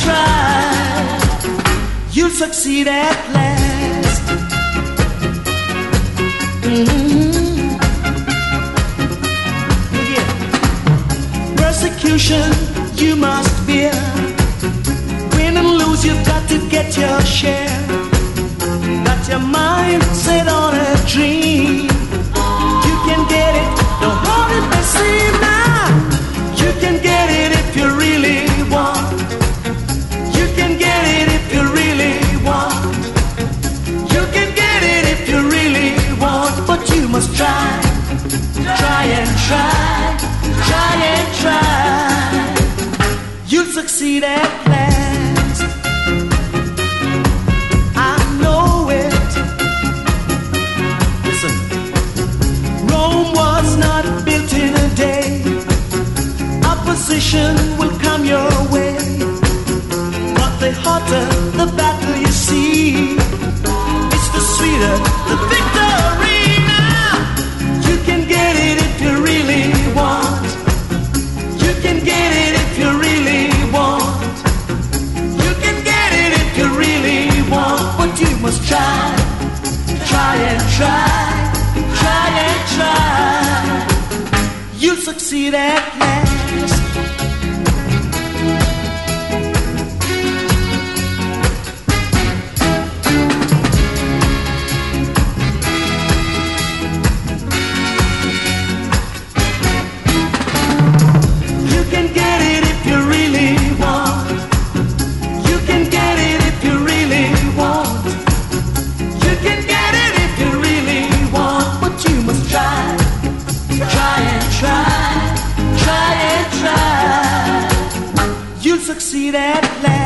try, you'll succeed at last. Yeah. Persecution you must bear. Win and lose, you've got to get your share. Got your mind set on a dream. You can get it, don't hold it the same now. You can get it if you really want. You can get it if you really want. You can get it if you really want. But you must try, try and try, try and try. You'll succeed at last. I know it. Listen, Rome was not built in a day. Opposition will come your way. But the hotter the battle you see, it's the sweeter the victory. Now you can get it if you really want. You can get it if you really want. You can get it if you really want. But you must try, try and try, try and try. You'll succeed at last. Succeed at last.